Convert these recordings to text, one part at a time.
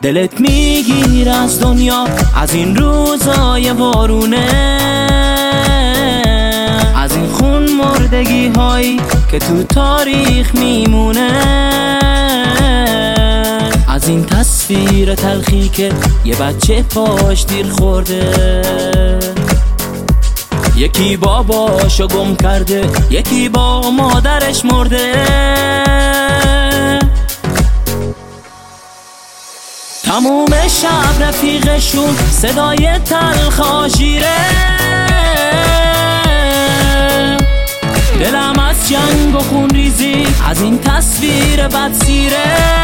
دلت میگیر از دنیا، از این روزای وارونه، از این خون مردگی هایی که تو تاریخ میمونه، از این تصویر تلخی که یه بچه پاش دیر خورده، یکی باباشو گم کرده، یکی با مادرش مرده. تموم شب رفیقشون صدای تلخ آژیره، دلم از جنگ و خون ریزی از این تصویر بدسیره.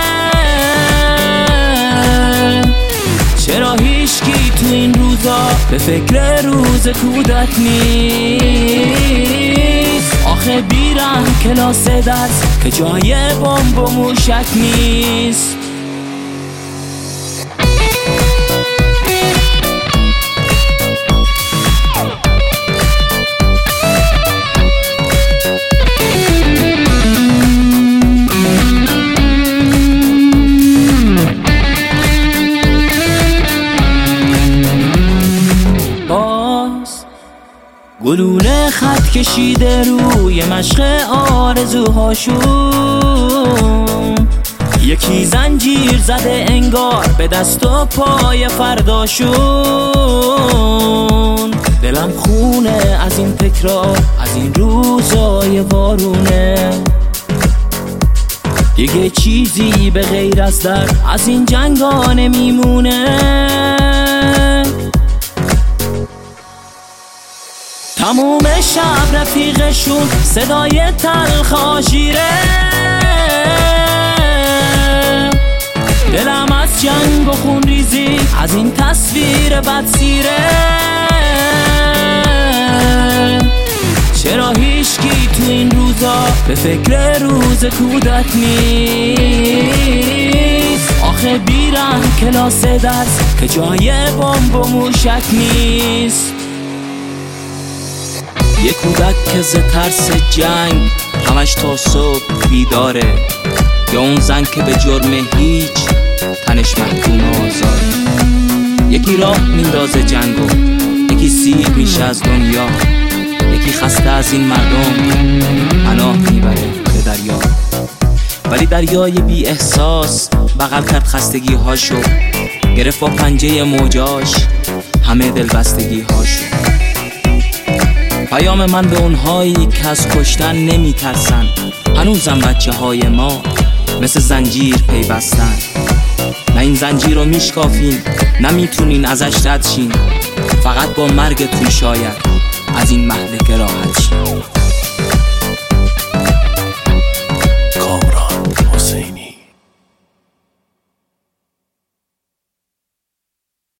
چرا هیچکی تو این روزا به فکر روز کودک نیست؟ آخه بیرم کلاس درس که جای بمب و موشک نیست. گلوله خط کشیده روی مشق آرزوهاشون، یکی زنجیر زده انگار به دست و پای فرداشون. دلم خونه از این تکرار، از این روزای وارونه، دیگه چیزی به غیر از درد از این جنگا نمیمونه. تموم شب رفیقشون صدای تلخ آژیره، دلم از جنگ و خون ریزی از این تصویر بدسیره. چرا هیچکی تو این روزا به فکر روز کودک نیست؟ آخه بیرم کلاس درس که جای بمب و موشک نیست. یه کودک که ز ترس جنگ همش تا صبح بیداره، یا اون زن که به جرم هیچ تنش محکوم آزاره. یکی راه میندازه جنگو، یکی سیر میشه از دنیا، یکی خسته از این مردم پناه میبره به دریا. ولی دریای بی احساس بغل کرد خستگی هاشو، گرفت با پنجه موجاش همه دلبستگی هاشو. پیام من به اونهایی که از کشتن نمی ترسن، هنوزم بچه های ما مثل زنجیر پیوستن. نه این زنجیر رو میشکافین، نمیتونین ازش رد شین، فقط با مرگتون شاید از این مهلکه راحت شین.